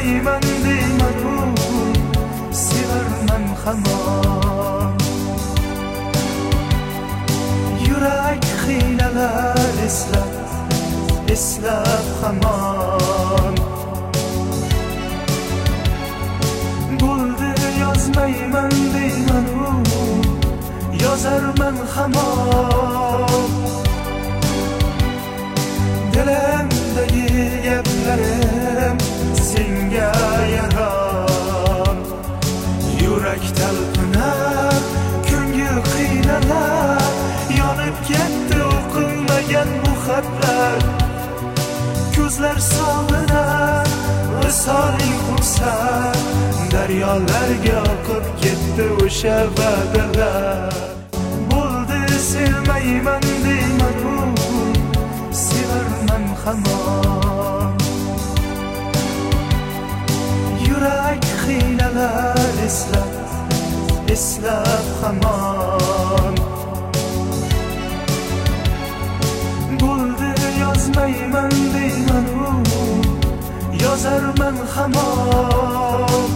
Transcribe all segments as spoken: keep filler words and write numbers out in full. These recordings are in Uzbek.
sevmayman deyman-u, sevarman hamon. Yurak xiylalar eslab, eslab hamon. Bo'ldi yozmayman deyman-u, yozarman hamon. Dilimdagi gaplarim senga yaron. Yurak talpinar, ko'ngil qiynalar, yonib ketdi o'qilmagan bu xatlar. Ko'zlar sovinar, visoling xursand, daryolarga oqib ketdi o'sha va'dalar. Bo'ldi sevmayman deyman-u, sevarman hamon. Yurak xiylalar eslab, eslab hamon. Bo'ldi yozmayman deyman-u, yozarman hamon.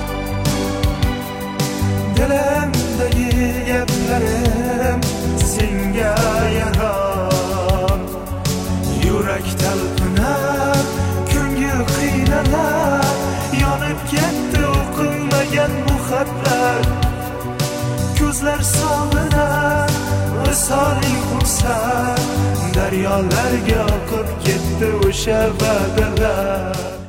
Dilimdagi gaplarim senga yaron. Yurak talpinar, ko'ngil qiynalar, yonib ketdi o'qilmagan bu xatlar. Ko'zlar sovinar, visoling xursand, daryolarga oqib ketdi o'sha va'dalar.